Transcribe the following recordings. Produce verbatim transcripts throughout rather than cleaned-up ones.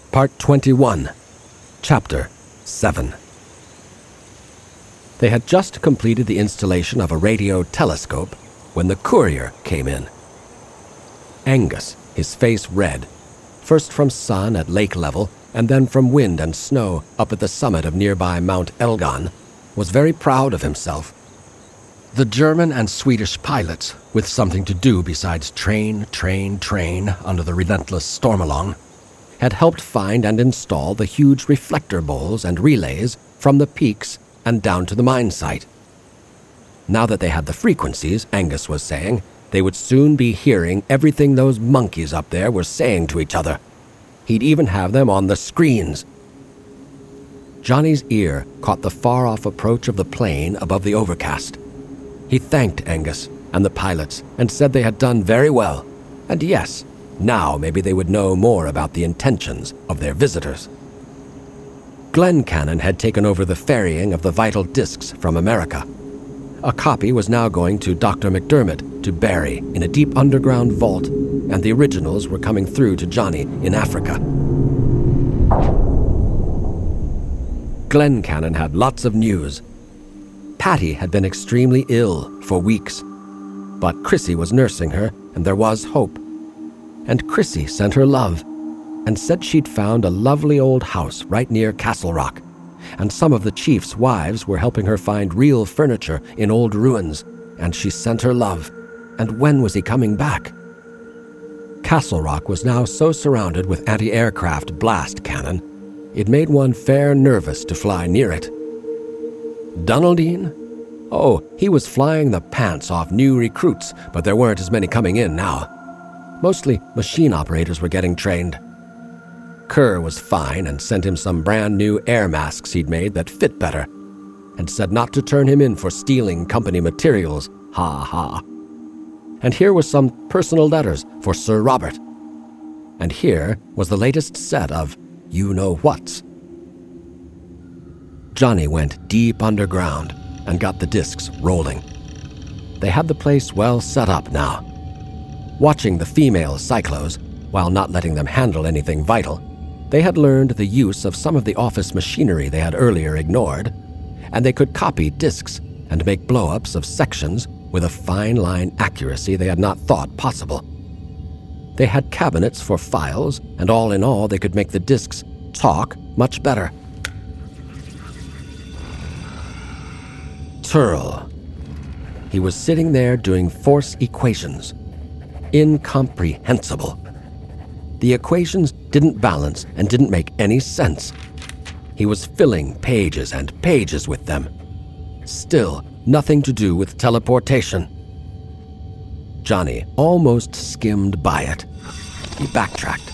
Part twenty-one, Chapter seven. They had just completed the installation of a radio telescope when the courier came in. Angus, his face red, first from sun at lake level and then from wind and snow up at the summit of nearby Mount Elgon, was very proud of himself. The German and Swedish pilots, with something to do besides train, train, train under the relentless Stormalong, had helped find and install the huge reflector bowls and relays from the peaks and down to the mine site. Now that they had the frequencies, Angus was saying, they would soon be hearing everything those monkeys up there were saying to each other. He'd even have them on the screens. Johnny's ear caught the far-off approach of the plane above the overcast. He thanked Angus and the pilots and said they had done very well, and yes, now maybe they would know more about the intentions of their visitors. Glencannon had taken over the ferrying of the vital discs from America. A copy was now going to Doctor McDermott to bury in a deep underground vault, and the originals were coming through to Johnny in Africa. Glencannon had lots of news. Patty had been extremely ill for weeks, but Chrissy was nursing her, and there was hope. And Chrissy sent her love, and said she'd found a lovely old house right near Castle Rock, and some of the chief's wives were helping her find real furniture in old ruins, and she sent her love. And when was he coming back? Castle Rock was now so surrounded with anti-aircraft blast cannon, it made one fair nervous to fly near it. Dunaldine? Oh, he was flying the pants off new recruits, but there weren't as many coming in now. Mostly machine operators were getting trained. Kerr was fine and sent him some brand new air masks he'd made that fit better, and said not to turn him in for stealing company materials, ha ha. And here was some personal letters for Sir Robert. And here was the latest set of you-know-whats. Johnny went deep underground and got the discs rolling. They had the place well set up now. Watching the female cyclos, while not letting them handle anything vital, they had learned the use of some of the office machinery they had earlier ignored, and they could copy discs and make blow-ups of sections with a fine-line accuracy they had not thought possible. They had cabinets for files, and all in all they could make the discs talk much better. Turl. He was sitting there doing force equations. Incomprehensible. The equations didn't balance and didn't make any sense. He was filling pages and pages with them. Still, nothing to do with teleportation. Johnny almost skimmed by it. He backtracked.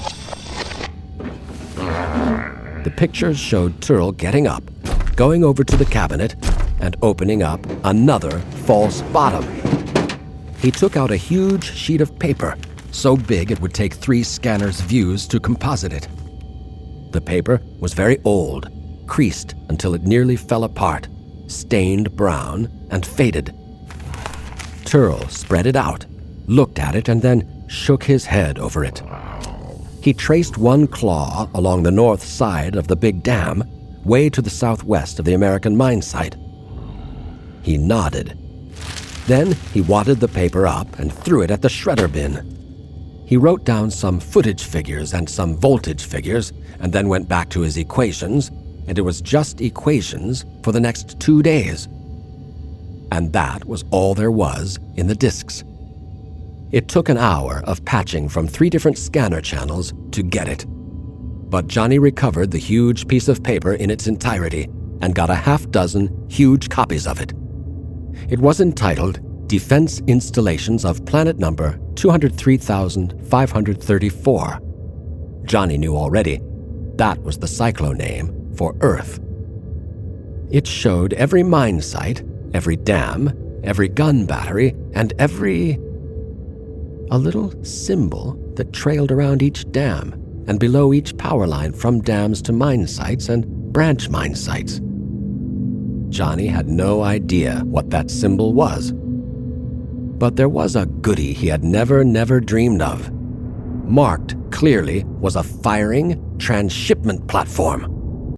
The pictures showed Turl getting up, going over to the cabinet, and opening up another false bottom. He took out a huge sheet of paper, so big it would take three scanners' views to composite it. The paper was very old, creased until it nearly fell apart, stained brown, and faded. Turl spread it out, looked at it, and then shook his head over it. He traced one claw along the north side of the big dam, way to the southwest of the American mine site. He nodded. Then he wadded the paper up and threw it at the shredder bin. He wrote down some footage figures and some voltage figures, and then went back to his equations, and it was just equations for the next two days. And that was all there was in the discs. It took an hour of patching from three different scanner channels to get it. But Johnny recovered the huge piece of paper in its entirety and got a half dozen huge copies of it. It was entitled Defense Installations of Planet Number two hundred three thousand five hundred thirty-four. Johnny knew already that was the cyclo name for Earth. It showed every mine site, every dam, every gun battery, and every... a little symbol that trailed around each dam and below each power line from dams to mine sites and branch mine sites. Johnny had no idea what that symbol was. But there was a goodie he had never, never dreamed of. Marked clearly was a firing transshipment platform.